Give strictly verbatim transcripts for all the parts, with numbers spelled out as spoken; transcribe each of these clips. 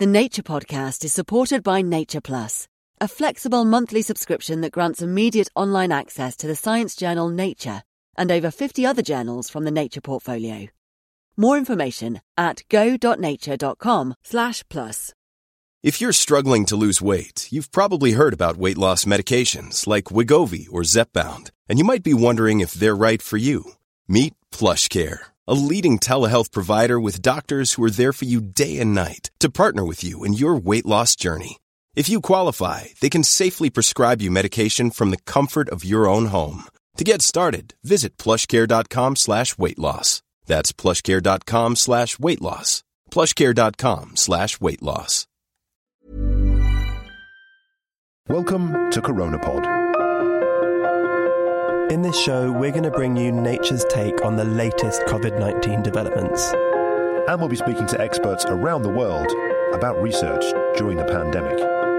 The Nature Podcast is supported by Nature Plus, a flexible monthly subscription that grants immediate online access to the science journal Nature and over fifty other journals from the Nature portfolio. More information at go.nature.com slash plus. If you're struggling to lose weight, you've probably heard about weight loss medications like Wegovy or Zepbound, and you might be wondering if they're right for you. Meet PlushCare, a leading telehealth provider with doctors who are there for you day and night to partner with you in your weight loss journey. If you qualify, they can safely prescribe you medication from the comfort of your own home. To get started, visit plushcare.com slash weight loss. That's plushcare.com slash weight loss. plushcare.com slash weight loss. Welcome to CoronaPod. In this show, we're going to bring you nature's take on the latest covid nineteen developments. And we'll be speaking to experts around the world about research during the pandemic.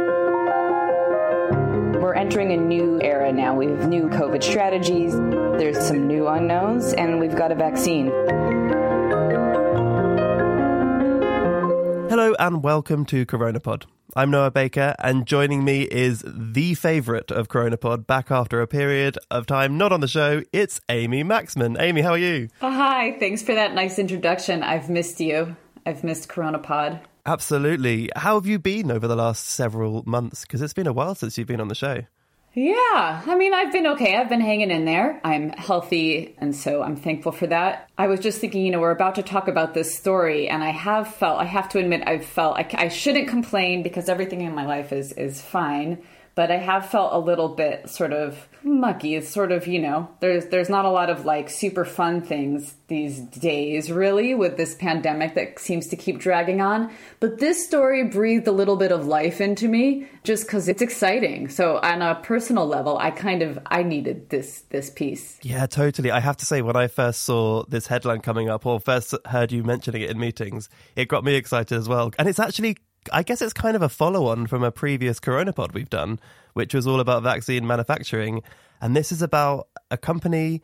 We're entering a new era now. We have new COVID strategies, there's some new unknowns, and we've got a vaccine. Hello and welcome to CoronaPod. I'm Noah Baker, and joining me is the favourite of CoronaPod, back after a period of time not on the show. It's Amy Maxman. Amy, how are you? Oh, hi, thanks for that nice introduction. I've missed you. I've missed CoronaPod. Absolutely. How have you been over the last several months? Because it's been a while since you've been on the show. Yeah, I mean, I've been okay. I've been hanging in there. I'm healthy, and so I'm thankful for that. I was just thinking, you know, we're about to talk about this story, and I have felt, I have to admit, I've felt, I, I shouldn't complain because everything in my life is, is fine, but I have felt a little bit sort of mucky. It's sort of, you know, there's there's not a lot of like super fun things these days, really, with this pandemic that seems to keep dragging on. But this story breathed a little bit of life into me just because it's exciting. So on a personal level, I kind of, I needed this this piece. Yeah, totally. I have to say, when I first saw this headline coming up, or first heard you mentioning it in meetings, it got me excited as well. And it's actually, I guess it's kind of a follow-on from a previous CoronaPod we've done, which was all about vaccine manufacturing. And this is about a company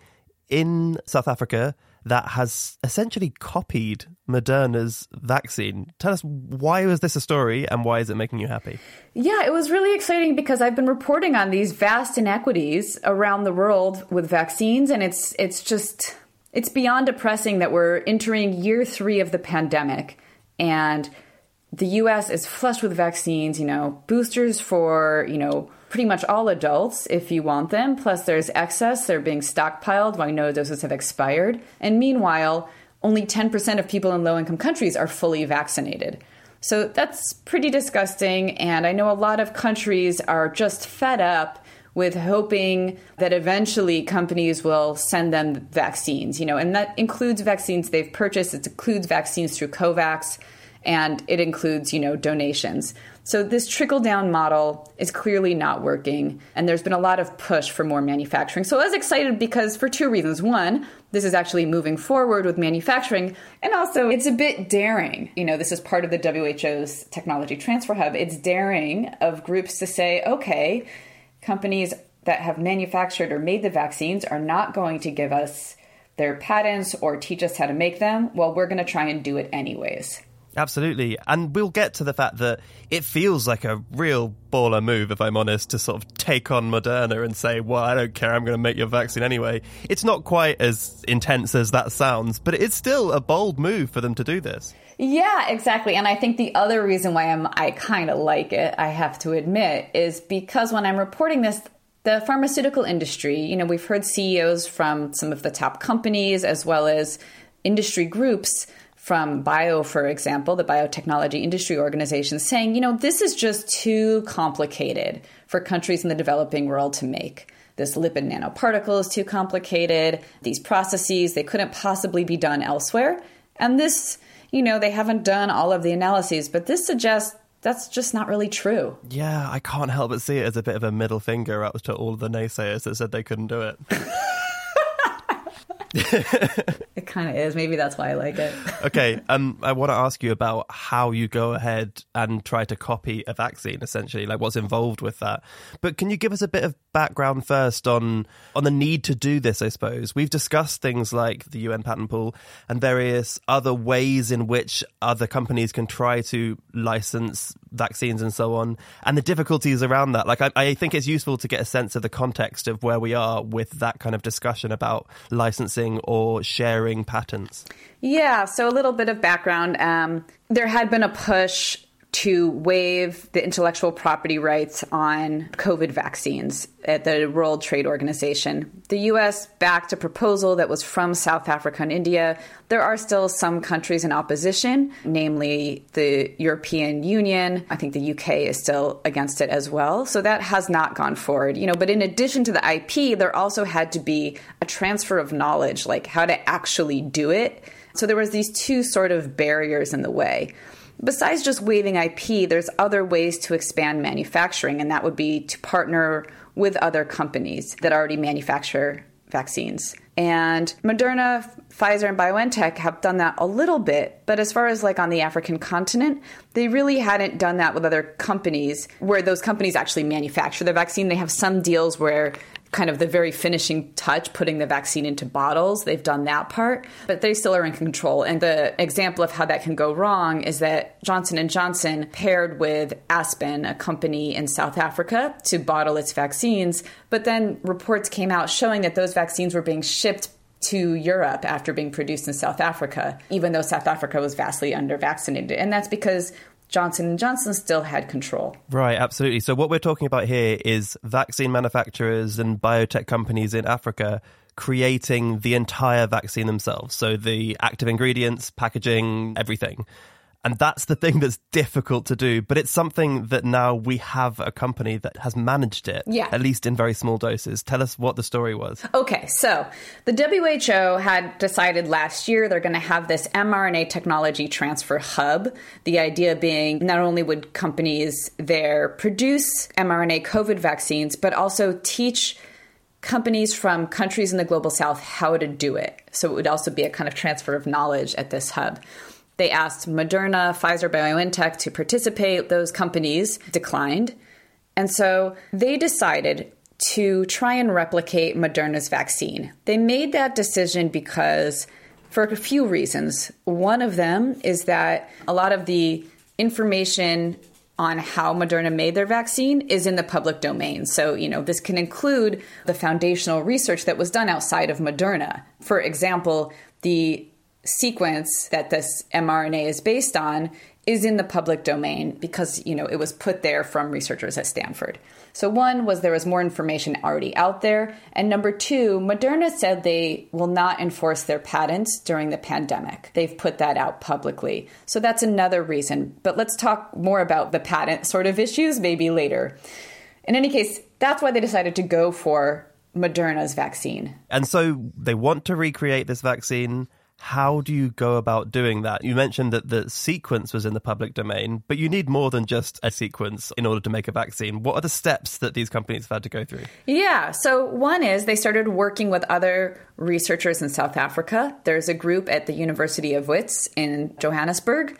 in South Africa that has essentially copied Moderna's vaccine. Tell us, why was this a story and why is it making you happy? Yeah, it was really exciting because I've been reporting on these vast inequities around the world with vaccines. And it's it's just, it's beyond depressing that we're entering year three of the pandemic. And the U S is flush with vaccines, you know, boosters for, you know, pretty much all adults if you want them. Plus there's excess. They're being stockpiled while no doses have expired. And meanwhile, only ten percent of people in low-income countries are fully vaccinated. So that's pretty disgusting. And I know a lot of countries are just fed up with hoping that eventually companies will send them vaccines, you know, and that includes vaccines they've purchased. It includes vaccines through COVAX. And it includes, you know, donations. So this trickle-down model is clearly not working. And there's been a lot of push for more manufacturing. So I was excited because for two reasons. One, this is actually moving forward with manufacturing. And also, it's a bit daring. You know, this is part of the W H O's Technology Transfer Hub. It's daring of groups to say, okay, companies that have manufactured or made the vaccines are not going to give us their patents or teach us how to make them. Well, we're going to try and do it anyways. Absolutely. And we'll get to the fact that it feels like a real baller move, if I'm honest, to sort of take on Moderna and say, well, I don't care, I'm going to make your vaccine anyway. It's not quite as intense as that sounds, but it's still a bold move for them to do this. Yeah, exactly. And I think the other reason why I'm, I kind of like it, I have to admit, is because when I'm reporting this, the pharmaceutical industry, you know, we've heard C E Os from some of the top companies as well as industry groups from Bio, for example, the biotechnology industry organization, saying, you know, this is just too complicated for countries in the developing world to make. This lipid nanoparticle is too complicated. These processes, they couldn't possibly be done elsewhere. And this, you know, they haven't done all of the analyses, but this suggests that's just not really true. Yeah, I can't help but see it as a bit of a middle finger up to all the naysayers that said they couldn't do it. It kind of is. Maybe that's why I like it. Okay, um, I want to ask you about how you go ahead and try to copy a vaccine, essentially, like what's involved with that. But can you give us a bit of background first on on the need to do this, I suppose. We've discussed things like the U N patent pool and various other ways in which other companies can try to license vaccines and so on, and the difficulties around that. Like, I, I think it's useful to get a sense of the context of where we are with that kind of discussion about licensing or sharing patents. Yeah, so a little bit of background. Um, there had been a push to waive the intellectual property rights on COVID vaccines at the World Trade Organization. The U S backed a proposal that was from South Africa and India. There are still some countries in opposition, namely the European Union. I think the U K is still against it as well. So that has not gone forward. You know, but in addition to the I P, there also had to be a transfer of knowledge, like how to actually do it. So there was these two sort of barriers in the way. Besides just waiving I P, there's other ways to expand manufacturing, and that would be to partner with other companies that already manufacture vaccines. And Moderna, Pfizer, and BioNTech have done that a little bit, but as far as like on the African continent, they really hadn't done that with other companies where those companies actually manufacture the vaccine. They have some deals where kind of the very finishing touch, putting the vaccine into bottles, they've done that part, but they still are in control. And the example of how that can go wrong is that Johnson and Johnson paired with Aspen, a company in South Africa, to bottle its vaccines. But then reports came out showing that those vaccines were being shipped to Europe after being produced in South Africa, even though South Africa was vastly under-vaccinated. And that's because Johnson and Johnson still had control. Right, absolutely. So what we're talking about here is vaccine manufacturers and biotech companies in Africa creating the entire vaccine themselves. So the active ingredients, packaging, everything. And that's the thing that's difficult to do. But it's something that now we have a company that has managed it, yeah. at least in very small doses. Tell us what the story was. Okay, so the W H O had decided last year they're going to have this mRNA technology transfer hub. The idea being not only would companies there produce mRNA COVID vaccines, but also teach companies from countries in the global south how to do it. So it would also be a kind of transfer of knowledge at this hub. They asked Moderna, Pfizer, BioNTech to participate. Those companies declined. And so they decided to try and replicate Moderna's vaccine. They made that decision because for a few reasons. One of them is that a lot of the information on how Moderna made their vaccine is in the public domain. So, you know, this can include the foundational research that was done outside of Moderna. For example, the sequence that this mRNA is based on is in the public domain because, you know, it was put there from researchers at Stanford. So one was there was more information already out there. And number two, Moderna said they will not enforce their patents during the pandemic. They've put that out publicly. So that's another reason. But let's talk more about the patent sort of issues maybe later. In any case, that's why they decided to go for Moderna's vaccine. And so they want to recreate this vaccine. How do you go about doing that? You mentioned that the sequence was in the public domain, but you need more than just a sequence in order to make a vaccine. What are the steps that these companies have had to go through? Yeah, so one is they started working with other researchers in South Africa. There's a group at the University of Wits in Johannesburg.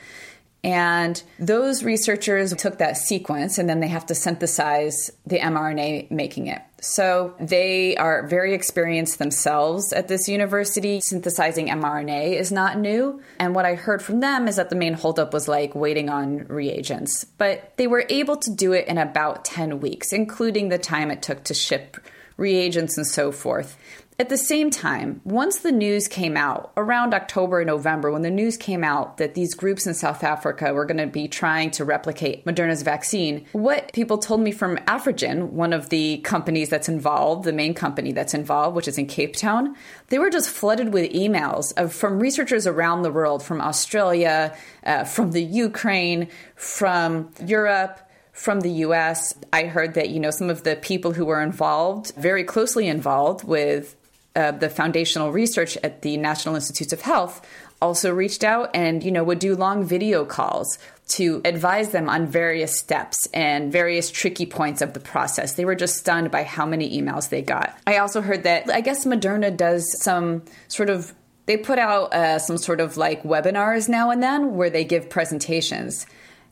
And those researchers took that sequence and then they have to synthesize the mRNA making it. So they are very experienced themselves at this university. Synthesizing mRNA is not new. And what I heard from them is that the main holdup was like waiting on reagents. But they were able to do it in about ten weeks, including the time it took to ship reagents and so forth. At the same time, once the news came out, around October and November, when the news came out that these groups in South Africa were going to be trying to replicate Moderna's vaccine, what people told me from Afrigen, one of the companies that's involved, the main company that's involved, which is in Cape Town, they were just flooded with emails of, from researchers around the world, from Australia, uh, from the Ukraine, from Europe, from the U S. I heard that, you know, some of the people who were involved, very closely involved with Uh, the foundational research at the National Institutes of Health also reached out and, you know, would do long video calls to advise them on various steps and various tricky points of the process. They were just stunned by how many emails they got. I also heard that, I guess Moderna does some sort of, they put out uh, some sort of like webinars now and then where they give presentations.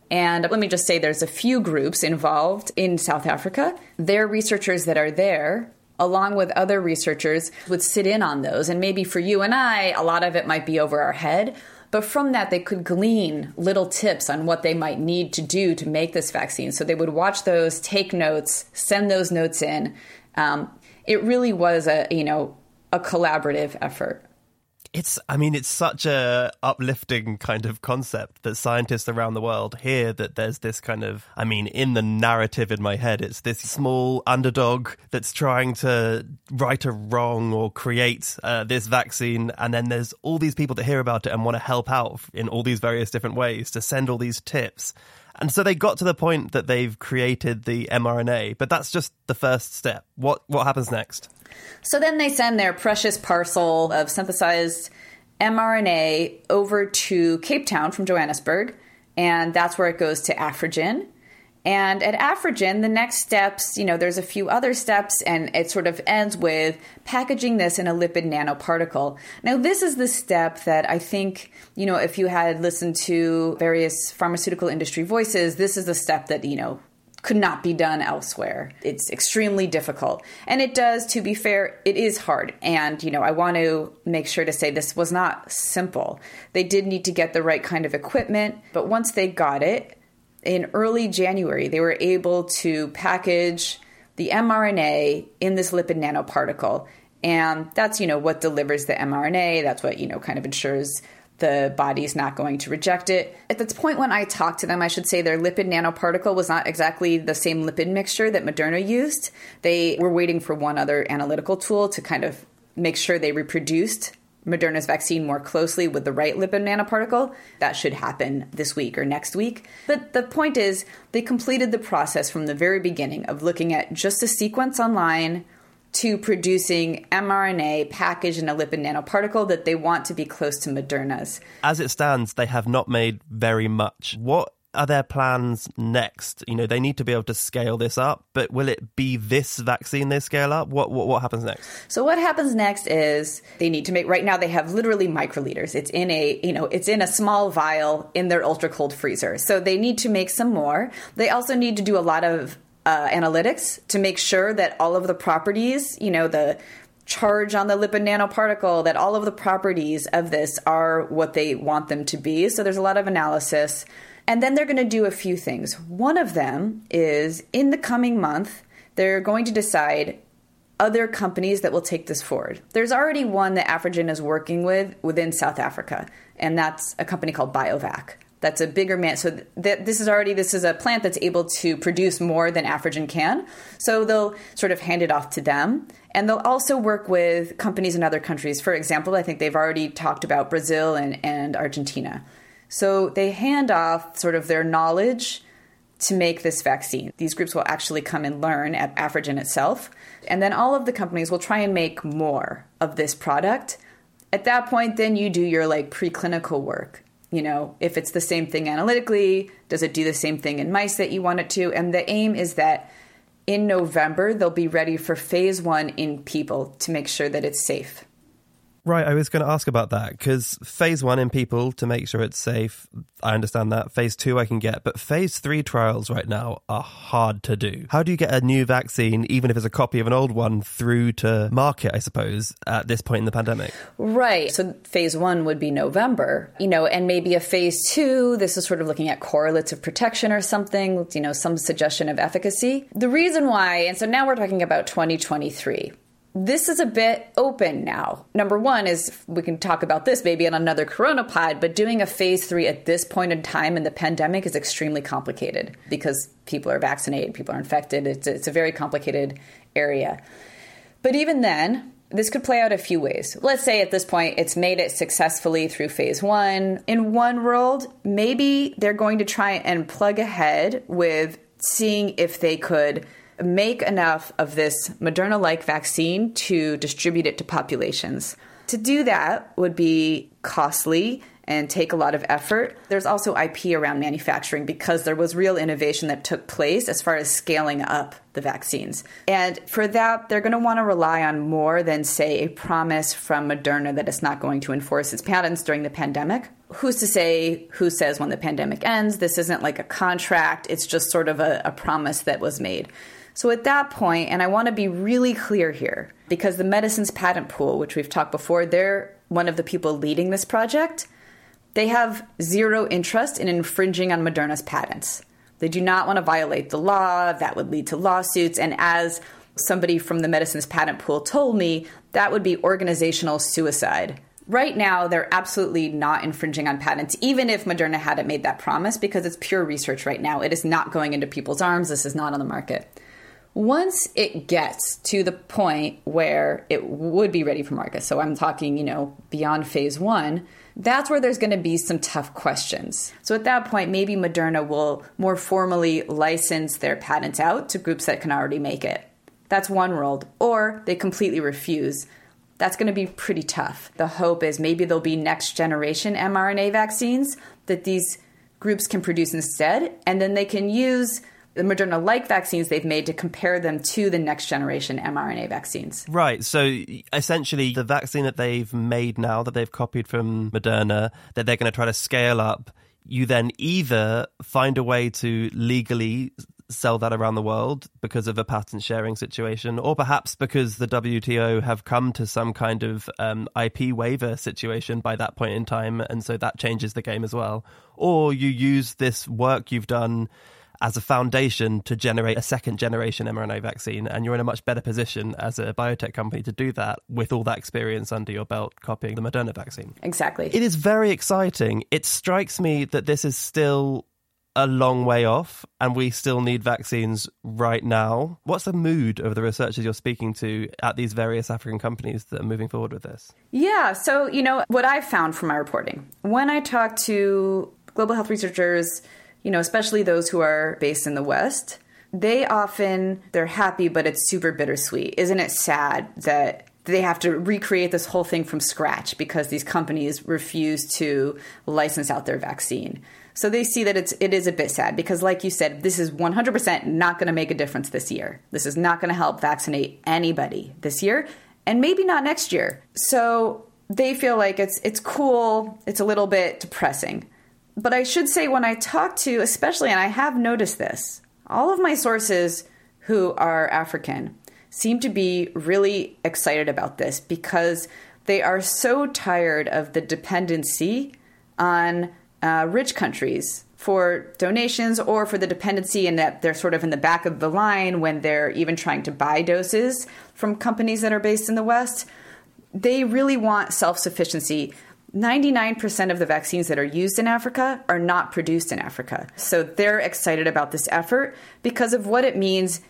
And let me just say there's a few groups involved in South Africa. Their researchers that are there, along with other researchers, would sit in on those. And maybe for you and I, a lot of it might be over our head. But from that, they could glean little tips on what they might need to do to make this vaccine. So they would watch those, take notes, send those notes in. Um, it really was a, you know, a collaborative effort. It's, I mean, it's such a uplifting kind of concept that scientists around the world hear that there's this kind of, I mean, in the narrative in my head, it's this small underdog that's trying to right a wrong or create uh, this vaccine. And then there's all these people that hear about it and want to help out in all these various different ways to send all these tips. And so they got to the point that they've created the mRNA, but that's just the first step. What what happens next? So then they send their precious parcel of synthesized mRNA over to Cape Town from Johannesburg, and that's where it goes to Afrigen. And at Afrigen, the next steps, you know, there's a few other steps, and it sort of ends with packaging this in a lipid nanoparticle. Now, this is the step that I think, you know, if you had listened to various pharmaceutical industry voices, this is the step that, you know, could not be done elsewhere. It's extremely difficult. And it does, to be fair, it is hard. And, you know, I want to make sure to say this was not simple. They did need to get the right kind of equipment, but once they got it, in early January, they were able to package the mRNA in this lipid nanoparticle. And that's, you know, what delivers the mRNA. That's what, you know, kind of ensures the body's not going to reject it. At this point when I talked to them, I should say their lipid nanoparticle was not exactly the same lipid mixture that Moderna used. They were waiting for one other analytical tool to kind of make sure they reproduced Moderna's vaccine more closely with the right lipid nanoparticle. That should happen this week or next week. But the point is, they completed the process from the very beginning of looking at just a sequence online to producing mRNA packaged in a lipid nanoparticle that they want to be close to Moderna's. As it stands, they have not made very much. What are their plans next? You know, they need to be able to scale this up, but will it be this vaccine they scale up? What what, what happens next? So what happens next is they need to make, right now they have literally microliters. It's in a, you know, it's in a small vial in their ultra cold freezer. So they need to make some more. They also need to do a lot of uh, analytics to make sure that all of the properties, you know, the charge on the lipid nanoparticle, that all of the properties of this are what they want them to be. So there's a lot of analysis. And then they're going to do a few things. One of them is in the coming month, they're going to decide other companies that will take this forward. There's already one that Afrigen is working with within South Africa, and that's a company called Biovac. That's a bigger man. So th- this is already, this is a plant that's able to produce more than Afrigen can. So they'll sort of hand it off to them. And they'll also work with companies in other countries. For example, I think they've already talked about Brazil and, and Argentina. So they hand off sort of their knowledge to make this vaccine. These groups will actually come and learn at Afrigen itself. And then all of the companies will try and make more of this product. At that point, then you do your like preclinical work. You know, if it's the same thing analytically, does it do the same thing in mice that you want it to? And the aim is that in November, they'll be ready for phase one in people to make sure that it's safe. Right, I was going to ask about that, because phase one in people to make sure it's safe, I understand that. Phase two I can get, but phase three trials right now are hard to do. How do you get a new vaccine, even if it's a copy of an old one, through to market, I suppose, at this point in the pandemic? Right, so phase one would be November, you know, and maybe a phase two, this is sort of looking at correlates of protection or something, you know, some suggestion of efficacy. The reason why, and so now we're talking about twenty twenty-three. This is a bit open now. Number one is, we can talk about this maybe on another Corona pod, but doing a phase three at this point in time in the pandemic is extremely complicated because people are vaccinated, people are infected. It's a, it's a very complicated area. But even then, this could play out a few ways. Let's say at this point, it's made it successfully through phase one. In one world, maybe they're going to try and plug ahead with seeing if they could make enough of this Moderna-like vaccine to distribute it to populations. To do that would be costly and take a lot of effort. There's also I P around manufacturing because there was real innovation that took place as far as scaling up the vaccines. And for that, they're going to want to rely on more than, say, a promise from Moderna that it's not going to enforce its patents during the pandemic. Who's to say who says when the pandemic ends? This isn't like a contract. It's just sort of a, a promise that was made. So at that point, and I want to be really clear here, because the Medicines Patent Pool, which we've talked before, they're one of the people leading this project. They have zero interest in infringing on Moderna's patents. They do not want to violate the law. That would lead to lawsuits. And as somebody from the Medicines Patent Pool told me, that would be organizational suicide. Right now, they're absolutely not infringing on patents, even if Moderna hadn't made that promise, because it's pure research right now. It is not going into people's arms. This is not on the market. Once it gets to the point where it would be ready for market, so I'm talking, you know, beyond phase one, that's where there's going to be some tough questions. So at that point, maybe Moderna will more formally license their patents out to groups that can already make it. That's one world. Or they completely refuse. That's going to be pretty tough. The hope is maybe there'll be next generation mRNA vaccines that these groups can produce instead, and then they can use the Moderna-like vaccines they've made to compare them to the next generation mRNA vaccines. Right. So essentially the vaccine that they've made now, that they've copied from Moderna, that they're going to try to scale up, you then either find a way to legally sell that around the world because of a patent sharing situation, or perhaps because the W T O have come to some kind of um, I P waiver situation by that point in time, and so that changes the game as well. Or you use this work you've done as a foundation to generate a second generation mRNA vaccine, and you're in a much better position as a biotech company to do that with all that experience under your belt copying the Moderna vaccine. Exactly. It is very exciting. It strikes me that this is still a long way off and we still need vaccines right now. What's the mood of the researchers you're speaking to at these various African companies that are moving forward with this? Yeah, so, you know, what I've found from my reporting, when I talk to global health researchers, you know, especially those who are based in the West, they often, they're happy, but it's super bittersweet. Isn't it sad that they have to recreate this whole thing from scratch because these companies refuse to license out their vaccine? So they see that it's, it is a bit sad because, like you said, this is one hundred percent not going to make a difference this year. This is not going to help vaccinate anybody this year, and maybe not next year. So they feel like it's it's cool. It's a little bit depressing. But I should say, when I talk to, especially, and I have noticed this, all of my sources who are African seem to be really excited about this because they are so tired of the dependency on uh, rich countries for donations, or for the dependency in that they're sort of in the back of the line when they're even trying to buy doses from companies that are based in the West. They really want self-sufficiency. ninety-nine percent of the vaccines that are used in Africa are not produced in Africa. So they're excited about this effort because of what it means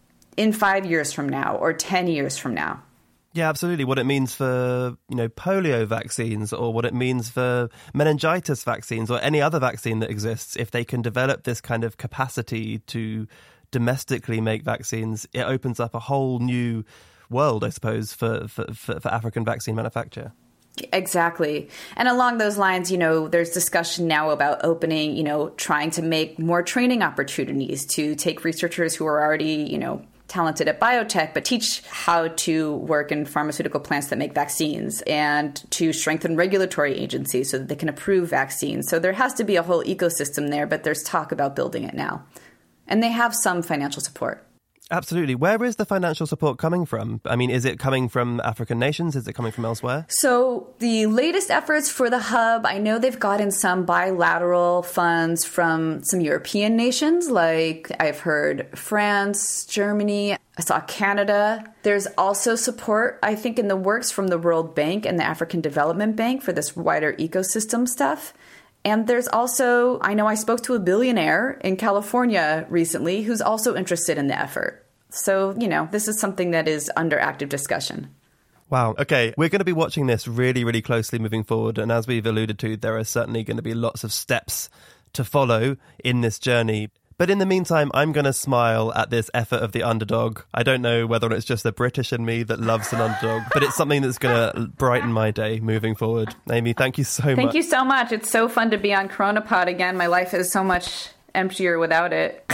in five years from now or ten years from now. Yeah, absolutely. What it means for, you know, polio vaccines, or what it means for meningitis vaccines, or any other vaccine that exists. If they can develop this kind of capacity to domestically make vaccines, it opens up a whole new world, I suppose, for, for, for, for African vaccine manufacture. Exactly. And along those lines, you know, there's discussion now about opening, you know, trying to make more training opportunities to take researchers who are already, you know, talented at biotech, but teach how to work in pharmaceutical plants that make vaccines, and to strengthen regulatory agencies so that they can approve vaccines. So there has to be a whole ecosystem there, but there's talk about building it now. And they have some financial support. Absolutely. Where is the financial support coming from? I mean, is it coming from African nations? Is it coming from elsewhere? So the latest efforts for the hub, I know they've gotten some bilateral funds from some European nations, like I've heard France, Germany, I saw Canada. There's also support, I think, in the works from the World Bank and the African Development Bank for this wider ecosystem stuff. And there's also, I know I spoke to a billionaire in California recently who's also interested in the effort. So, you know, this is something that is under active discussion. Wow. Okay. We're going to be watching this really, really closely moving forward. And as we've alluded to, there are certainly going to be lots of steps to follow in this journey. But in the meantime, I'm going to smile at this effort of the underdog. I don't know whether it's just the British in me that loves an underdog, but it's something that's going to brighten my day moving forward. Amy, thank you so thank much. Thank you so much. It's so fun to be on CoronaPod again. My life is so much emptier without it.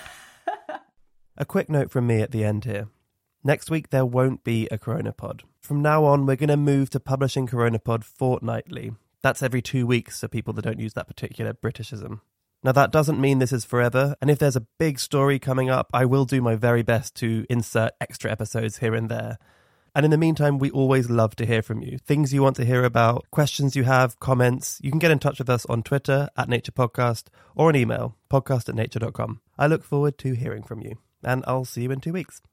A quick note from me at the end here. Next week, there won't be a CoronaPod. From now on, we're going to move to publishing CoronaPod fortnightly. That's every two weeks for people that don't use that particular Britishism. Now, that doesn't mean this is forever, and if there's a big story coming up, I will do my very best to insert extra episodes here and there. And in the meantime, we always love to hear from you. Things you want to hear about, questions you have, comments. You can get in touch with us on Twitter, at Nature Podcast, or an email, podcast at nature dot com. I look forward to hearing from you, and I'll see you in two weeks.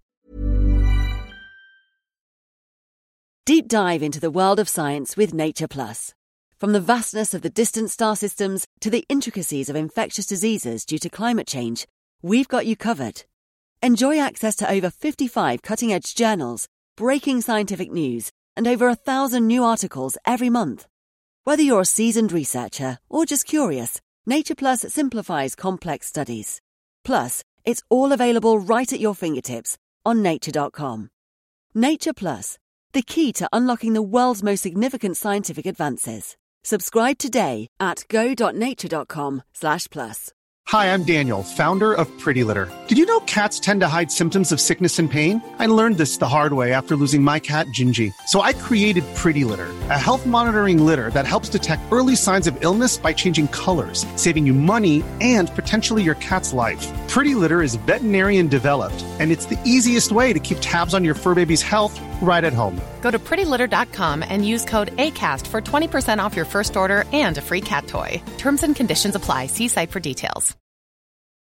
Deep dive into the world of science with Nature Plus. From the vastness of the distant star systems to the intricacies of infectious diseases due to climate change, we've got you covered. Enjoy access to over fifty-five cutting-edge journals, breaking scientific news, and over a thousand new articles every month. Whether you're a seasoned researcher or just curious, Nature Plus simplifies complex studies. Plus, it's all available right at your fingertips on nature dot com. Nature Plus, the key to unlocking the world's most significant scientific advances. Subscribe today at go dot nature dot com slash plus. Hi, I'm Daniel, founder of Pretty Litter. Did you know cats tend to hide symptoms of sickness and pain? I learned this the hard way after losing my cat, Gingy. So I created Pretty Litter, a health monitoring litter that helps detect early signs of illness by changing colors, saving you money and potentially your cat's life. Pretty Litter is veterinarian developed, and it's the easiest way to keep tabs on your fur baby's health right at home. Go to pretty litter dot com and use code ACAST for twenty percent off your first order and a free cat toy. Terms and conditions apply. See site for details.